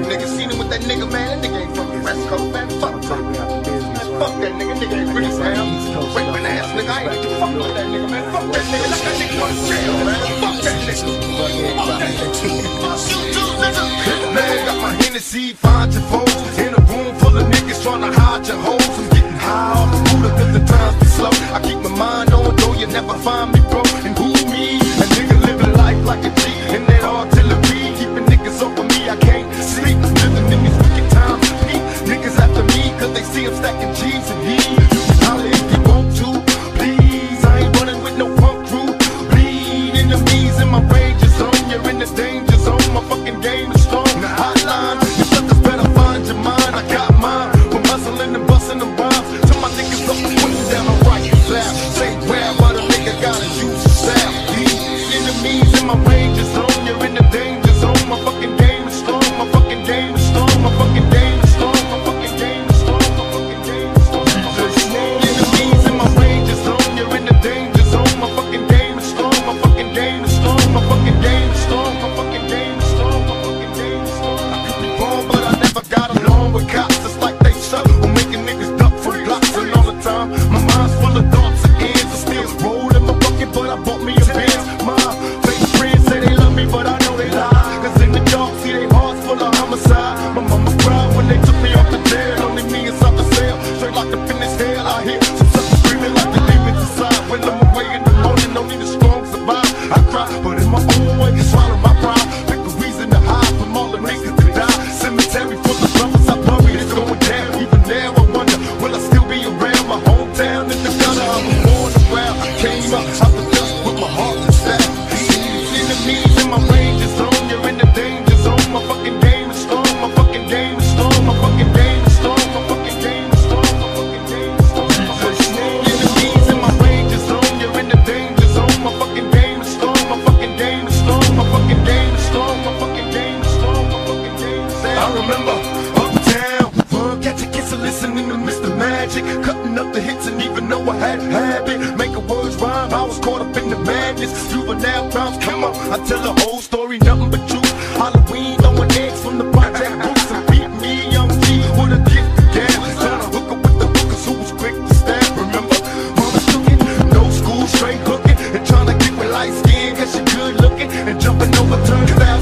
nigga. Seen him with that nigga, man. That nigga ain't from the West Coast, man. Fuck that nigga. Nigga ain't really sound. Raping ass nigga. I ain't fuck with that nigga, man. Fuck that nigga. Let that nigga go to jail, man. Fuck that nigga. Fuck that nigga. Man, got my Hennessy, find your foes. In a room full of niggas trying to hide your hoes. I'm getting high off the Buddha cause the times be slow. I keep my mind on, though you never find me broke. And who me? A nigga living life like a G. And that artillery, keeping niggas over me. I can't sleep, living in these wicked times. Niggas after me cause they see I'm stacking G's and he. You can holler if you want to, please. I ain't running with no punk crew. Bleed enemies in my range zone. You're in the danger zone. My fucking game is strong. Hotline, you suckers better find your mind. I got mine. From hustling and busting the rhymes. Till my niggas up and putting down a right slap. Say where, but a nigga gotta use the staff. These enemies in my range zone. You're in the danger zone. My fucking game is strong. My fucking game is strong. My fucking game is strong. My fucking game is strong. My fucking game is strong. Enemies in my range zone. You're in the danger zone. My fucking game is strong. My fucking game is strong. My fucking game is strong. My fucking game is strong. My fucking game is strong. I could be wrong, but I never got along with cops. It's like they suck on making niggas duck from blocks and all the time. My mind's full of thoughts and ends. I still roll in my bucket, but I bought me a Benz. My fake friends say they love me, but I know they lie. Cause in the dark, see they hearts full of homicide. My mama cried when they took me off the jail. Only me inside the cell, straight locked up in this hell. I hear some suckers screaming like the demons inside. When I'm away in the morning, only the strong survive. I cry, but in my own way, swallow my pride. Pick a reason to hide from all the niggas that die. Cemetery full of brothers I buried, it's going down. Even now I wonder, will I still be around? My hometown in the gutter, I was born around. I came up out the dust with my heart and staff. Enemies in my range zone, you're in the danger zone. My fucking game is strong, my fucking game is strong. My fucking game is strong, my fucking game is strong. My fucking game is strong. Enemies in my range zone, you're in the danger zone. My fucking game is strong, my fucking game is strong. My fucking game is strong, my fucking game is strong. My fucking game is strong. I remember uptown, fun catching kids and listening to Mr. Magic, cutting up the hits and even though I had a habit, making words rhyme. I was caught up in the madness. Juvenile crimes, come on, I tell the whole story, nothing but truth. Halloween, throwing eggs from the project boots and beat me, young G, with a gift of gas. Trying to hook up with the hookers who was quick to stab. Remember, mama cooking, no school, straight hooking, and trying to get with light skin, cause she good looking, and jumping over turnstiles.